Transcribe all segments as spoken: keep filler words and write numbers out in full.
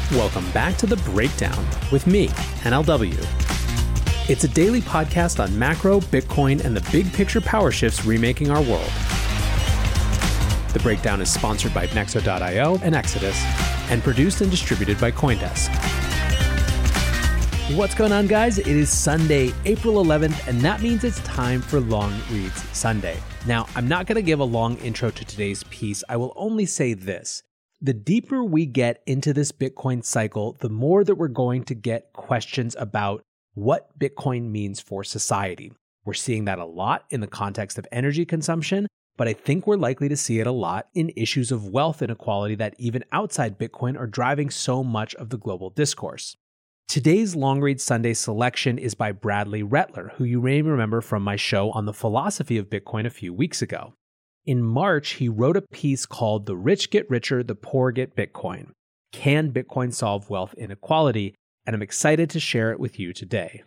Welcome back to The Breakdown with me, N L W. It's a daily podcast on macro, Bitcoin, and the big picture power shifts remaking our world. The Breakdown is sponsored by Nexo dot io and Exodus, and produced and distributed by CoinDesk. What's going on, guys? It is Sunday, April eleventh, and that means it's time for Long Reads Sunday. Now, I'm not going to give a long intro to today's piece. I will only say this. The deeper we get into this Bitcoin cycle, the more that we're going to get questions about what Bitcoin means for society. We're seeing that a lot in the context of energy consumption, but I think we're likely to see it a lot in issues of wealth inequality that even outside Bitcoin are driving so much of the global discourse. Today's Long Read Sunday selection is by Bradley Rettler, who you may remember from my show on the philosophy of Bitcoin a few weeks ago. In March, he wrote a piece called The Rich Get Richer, The Poor Get Bitcoin. Can Bitcoin solve wealth inequality? And I'm excited to share it with you today.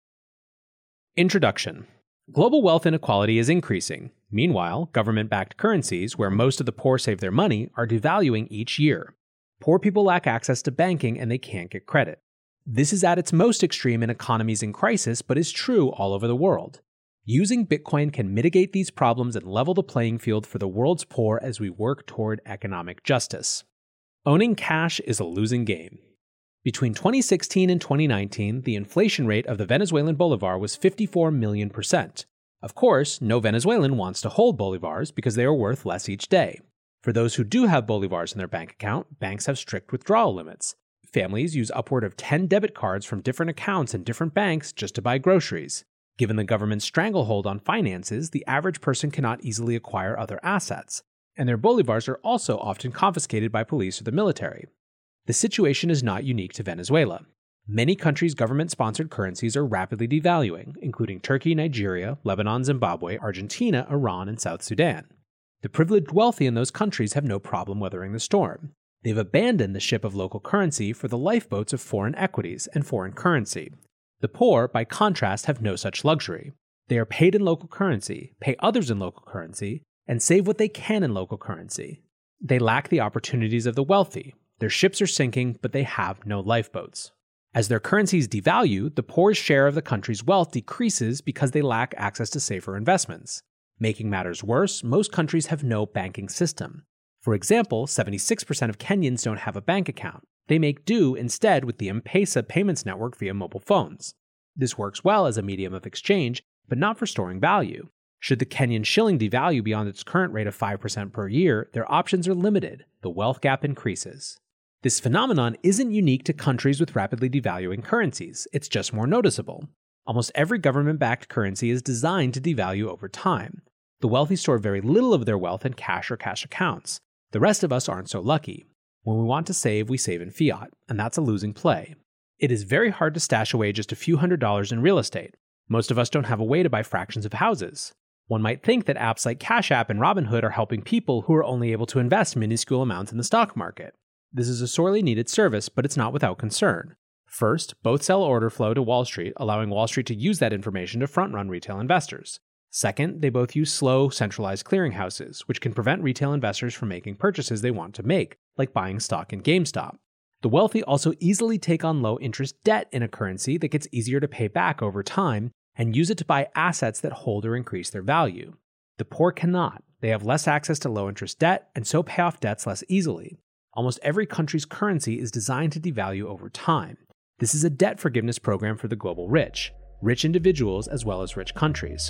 Introduction. Global wealth inequality is increasing. Meanwhile, government-backed currencies, where most of the poor save their money, are devaluing each year. Poor people lack access to banking and they can't get credit. This is at its most extreme in economies in crisis, but is true all over the world. Using Bitcoin can mitigate these problems and level the playing field for the world's poor as we work toward economic justice. Owning cash is a losing game. Between twenty sixteen and twenty nineteen, the inflation rate of the Venezuelan bolivar was fifty-four million percent. Of course, no Venezuelan wants to hold bolivars because they are worth less each day. For those who do have bolivars in their bank account, banks have strict withdrawal limits. Families use upward of ten debit cards from different accounts in different banks just to buy groceries. Given the government's stranglehold on finances, the average person cannot easily acquire other assets, and their bolivars are also often confiscated by police or the military. The situation is not unique to Venezuela. Many countries' government-sponsored currencies are rapidly devaluing, including Turkey, Nigeria, Lebanon, Zimbabwe, Argentina, Iran, and South Sudan. The privileged wealthy in those countries have no problem weathering the storm. They've abandoned the ship of local currency for the lifeboats of foreign equities and foreign currency. The poor, by contrast, have no such luxury. They are paid in local currency, pay others in local currency, and save what they can in local currency. They lack the opportunities of the wealthy. Their ships are sinking, but they have no lifeboats. As their currencies devalue, the poor's share of the country's wealth decreases because they lack access to safer investments. Making matters worse, most countries have no banking system. For example, seventy-six percent of Kenyans don't have a bank account. They make do instead with the M-Pesa payments network via mobile phones. This works well as a medium of exchange, but not for storing value. Should the Kenyan shilling devalue beyond its current rate of five percent per year, their options are limited. The wealth gap increases. This phenomenon isn't unique to countries with rapidly devaluing currencies. It's just more noticeable. Almost every government-backed currency is designed to devalue over time. The wealthy store very little of their wealth in cash or cash accounts. The rest of us aren't so lucky. When we want to save, we save in fiat, and that's a losing play. It is very hard to stash away just a few hundred dollars in real estate. Most of us don't have a way to buy fractions of houses. One might think that apps like Cash App and Robinhood are helping people who are only able to invest minuscule amounts in the stock market. This is a sorely needed service, but it's not without concern. First, both sell order flow to Wall Street, allowing Wall Street to use that information to front-run retail investors. Second, they both use slow, centralized clearinghouses, which can prevent retail investors from making purchases they want to make, like buying stock in GameStop. The wealthy also easily take on low-interest debt in a currency that gets easier to pay back over time and use it to buy assets that hold or increase their value. The poor cannot. They have less access to low-interest debt and so pay off debts less easily. Almost every country's currency is designed to devalue over time. This is a debt forgiveness program for the global rich, rich individuals as well as rich countries.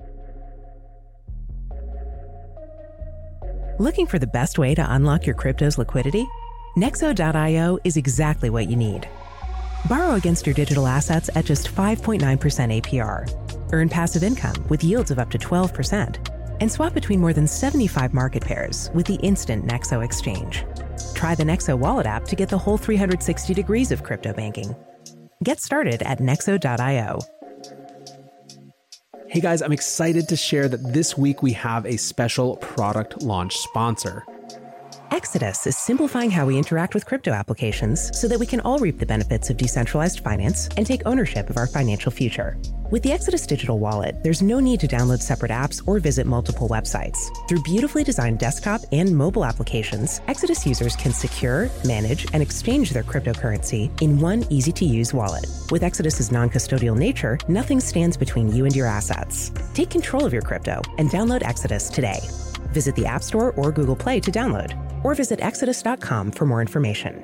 Looking for the best way to unlock your crypto's liquidity? Nexo dot io is exactly what you need. Borrow against your digital assets at just five point nine percent A P R. Earn passive income with yields of up to twelve percent. And swap between more than seventy-five market pairs with the instant Nexo exchange. Try the Nexo wallet app to get the whole three hundred sixty degrees of crypto banking. Get started at Nexo dot io. Hey guys, I'm excited to share that this week we have a special product launch sponsor. Exodus is simplifying how we interact with crypto applications so that we can all reap the benefits of decentralized finance and take ownership of our financial future. With the Exodus digital wallet, there's no need to download separate apps or visit multiple websites. Through beautifully designed desktop and mobile applications, Exodus users can secure, manage, and exchange their cryptocurrency in one easy-to-use wallet. With Exodus's non-custodial nature, nothing stands between you and your assets. Take control of your crypto and download Exodus today. Visit the App Store or Google Play to download, or visit exodus dot com for more information.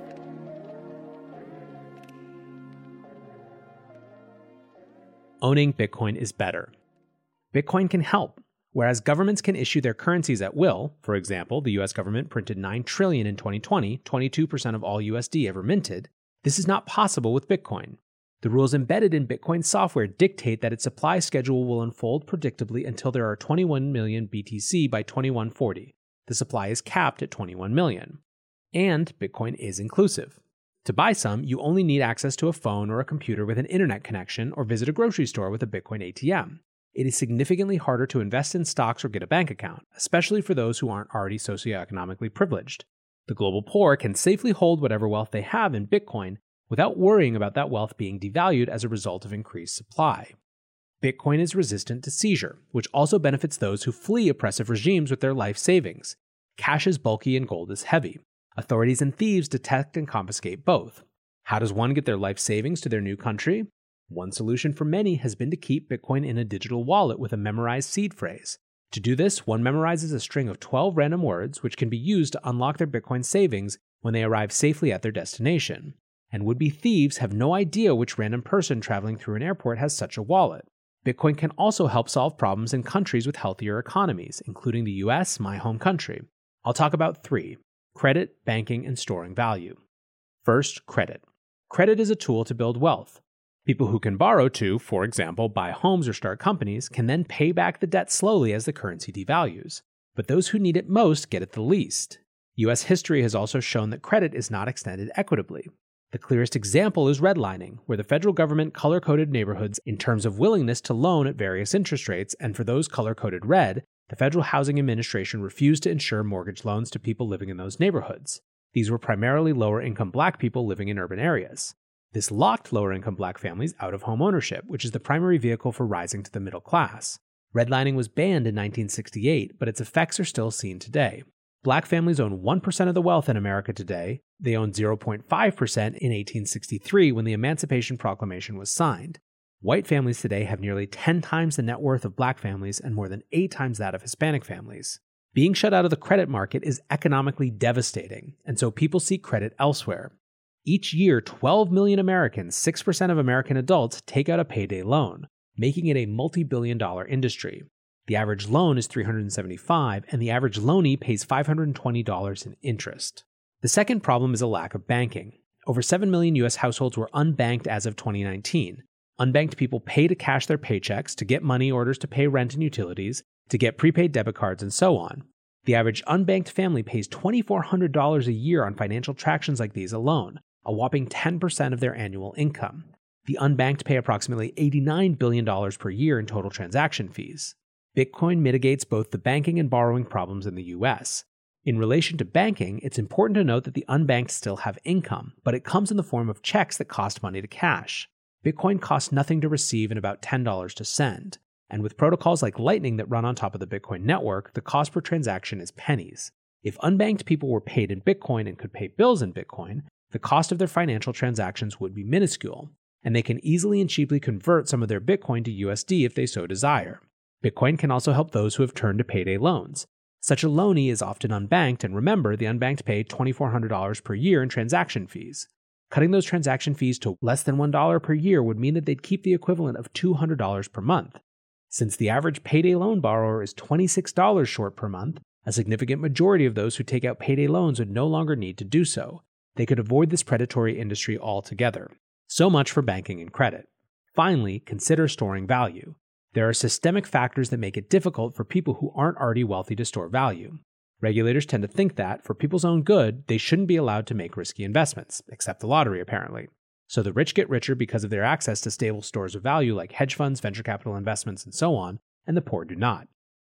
Owning Bitcoin is better. Bitcoin can help. Whereas governments can issue their currencies at will, for example, the U S government printed nine trillion dollars in twenty twenty, twenty-two percent of all U S D ever minted, this is not possible with Bitcoin. The rules embedded in Bitcoin software dictate that its supply schedule will unfold predictably until there are twenty-one million B T C by twenty-one forty. The supply is capped at twenty-one million. And Bitcoin is inclusive. To buy some, you only need access to a phone or a computer with an internet connection or visit a grocery store with a Bitcoin A T M. It is significantly harder to invest in stocks or get a bank account, especially for those who aren't already socioeconomically privileged. The global poor can safely hold whatever wealth they have in Bitcoin without worrying about that wealth being devalued as a result of increased supply. Bitcoin is resistant to seizure, which also benefits those who flee oppressive regimes with their life savings. Cash is bulky and gold is heavy. Authorities and thieves detect and confiscate both. How does one get their life savings to their new country? One solution for many has been to keep Bitcoin in a digital wallet with a memorized seed phrase. To do this, one memorizes a string of twelve random words which can be used to unlock their Bitcoin savings when they arrive safely at their destination. And would-be thieves have no idea which random person traveling through an airport has such a wallet. Bitcoin can also help solve problems in countries with healthier economies, including the U S, my home country. I'll talk about three: credit, banking, and storing value. First, credit. Credit is a tool to build wealth. People who can borrow to, for example, buy homes or start companies, can then pay back the debt slowly as the currency devalues. But those who need it most get it the least. U S history has also shown that credit is not extended equitably. The clearest example is redlining, where the federal government color-coded neighborhoods in terms of willingness to loan at various interest rates, and for those color-coded red, the Federal Housing Administration refused to insure mortgage loans to people living in those neighborhoods. These were primarily lower-income black people living in urban areas. This locked lower-income black families out of home ownership, which is the primary vehicle for rising to the middle class. Redlining was banned in nineteen sixty-eight, but its effects are still seen today. Black families own one percent of the wealth in America today. They owned zero point five percent in eighteen sixty-three when the Emancipation Proclamation was signed. White families today have nearly ten times the net worth of black families and more than eight times that of Hispanic families. Being shut out of the credit market is economically devastating, and so people seek credit elsewhere. Each year, twelve million Americans, six percent of American adults, take out a payday loan, making it a multi-billion dollar industry. The average loan is three hundred seventy-five dollars, and the average loanee pays five hundred twenty dollars in interest. The second problem is a lack of banking. Over seven million U S households were unbanked as of twenty nineteen. Unbanked people pay to cash their paychecks, to get money orders to pay rent and utilities, to get prepaid debit cards, and so on. The average unbanked family pays two thousand four hundred dollars a year on financial transactions like these alone, a whopping ten percent of their annual income. The unbanked pay approximately eighty-nine billion dollars per year in total transaction fees. Bitcoin mitigates both the banking and borrowing problems in the U S. In relation to banking, it's important to note that the unbanked still have income, but it comes in the form of checks that cost money to cash. Bitcoin costs nothing to receive and about ten dollars to send. And with protocols like Lightning that run on top of the Bitcoin network, the cost per transaction is pennies. If unbanked people were paid in Bitcoin and could pay bills in Bitcoin, the cost of their financial transactions would be minuscule, and they can easily and cheaply convert some of their Bitcoin to U S D if they so desire. Bitcoin can also help those who have turned to payday loans. Such a loanee is often unbanked, and remember, the unbanked pay two thousand four hundred dollars per year in transaction fees. Cutting those transaction fees to less than one dollar per year would mean that they'd keep the equivalent of two hundred dollars per month. Since the average payday loan borrower is twenty-six dollars short per month, a significant majority of those who take out payday loans would no longer need to do so. They could avoid this predatory industry altogether. So much for banking and credit. Finally, consider storing value. There are systemic factors that make it difficult for people who aren't already wealthy to store value. Regulators tend to think that, for people's own good, they shouldn't be allowed to make risky investments, except the lottery apparently. So the rich get richer because of their access to stable stores of value like hedge funds, venture capital investments, and so on, and the poor do not.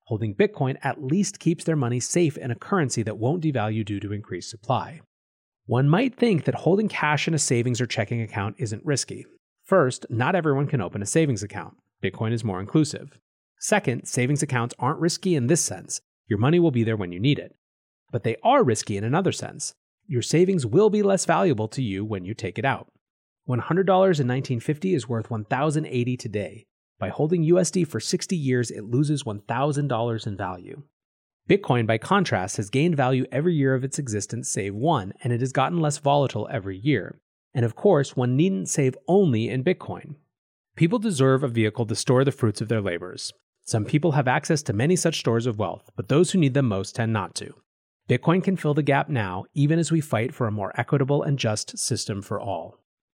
Holding Bitcoin at least keeps their money safe in a currency that won't devalue due to increased supply. One might think that holding cash in a savings or checking account isn't risky. First, not everyone can open a savings account. Bitcoin is more inclusive. Second, savings accounts aren't risky in this sense. Your money will be there when you need it. But they are risky in another sense. Your savings will be less valuable to you when you take it out. one hundred dollars in nineteen fifty is worth one thousand eighty dollars today. By holding U S D for sixty years, it loses one thousand dollars in value. Bitcoin, by contrast, has gained value every year of its existence save one, and it has gotten less volatile every year. And of course, one needn't save only in Bitcoin. People deserve a vehicle to store the fruits of their labors. Some people have access to many such stores of wealth, but those who need them most tend not to. Bitcoin can fill the gap now, even as we fight for a more equitable and just system for all.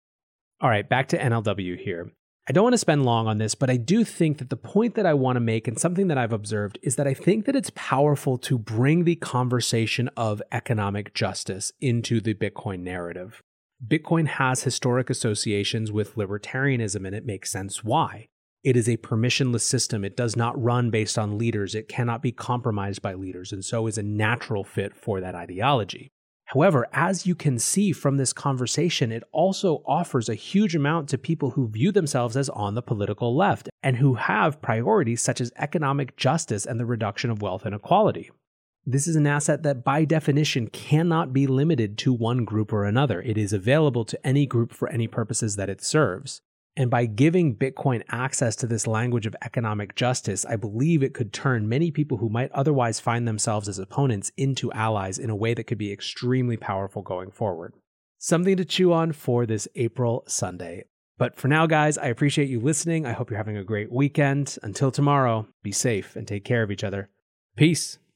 All right, back to N L W here. I don't want to spend long on this, but I do think that the point that I want to make, and something that I've observed, is that I think that it's powerful to bring the conversation of economic justice into the Bitcoin narrative. Bitcoin has historic associations with libertarianism, and it makes sense why. It is a permissionless system. It does not run based on leaders. It cannot be compromised by leaders, and so is a natural fit for that ideology. However, as you can see from this conversation, it also offers a huge amount to people who view themselves as on the political left and who have priorities such as economic justice and the reduction of wealth inequality. This is an asset that by definition cannot be limited to one group or another. It is available to any group for any purposes that it serves. And by giving Bitcoin access to this language of economic justice, I believe it could turn many people who might otherwise find themselves as opponents into allies in a way that could be extremely powerful going forward. Something to chew on for this April Sunday. But for now, guys, I appreciate you listening. I hope you're having a great weekend. Until tomorrow, be safe and take care of each other. Peace.